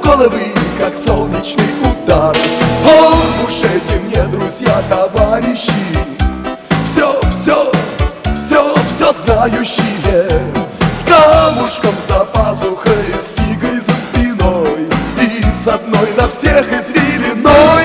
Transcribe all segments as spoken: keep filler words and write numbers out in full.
головы, как солнечный удар. Ох уж эти мне друзья, товарищи, все, все, все, все знающие, с камушком за пазухой, с фигой за спиной и с одной на всех извилиной.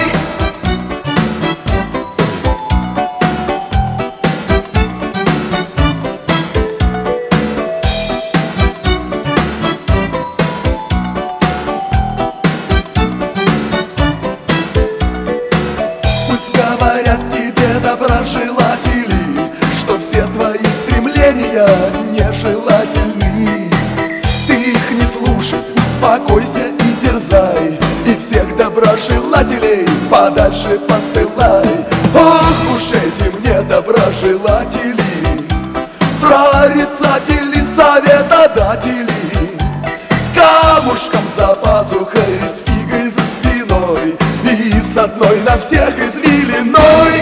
Говорят тебе доброжелатели, что все твои стремления нежелательны. Ты их не слушай, успокойся и дерзай, и всех доброжелателей подальше посылай. Ох уж эти мне доброжелатели, прорицатели, советодатели, с камушком за пазухой, с фигой за спиной и с одной на всех извилиной.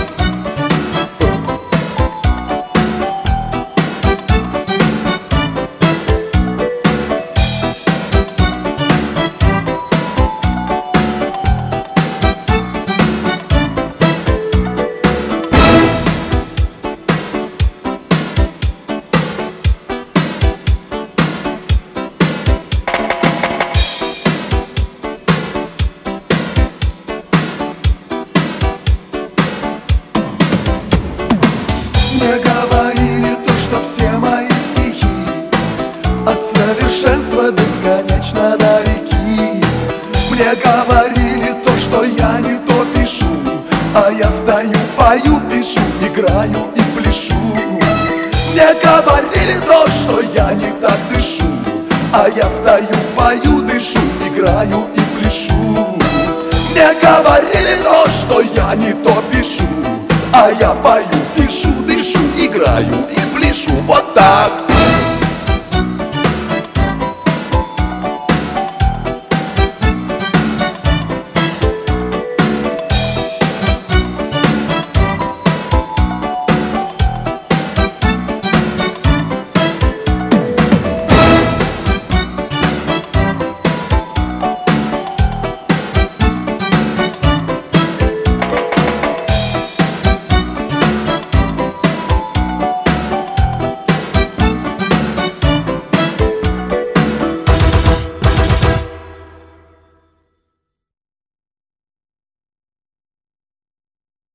Мне говорили то, что все мои стихи от совершенства бесконечно далеки. Мне говорили то, что я не то пишу, а я стою, пою, пишу, играю и пляшу. Мне говорили то, что я не так дышу, а я стою, пою, дышу, играю и пляшу. Мне говорили то, что я не то пишу, а я пою, пишу, дышу, играю и пляшу. Вот так.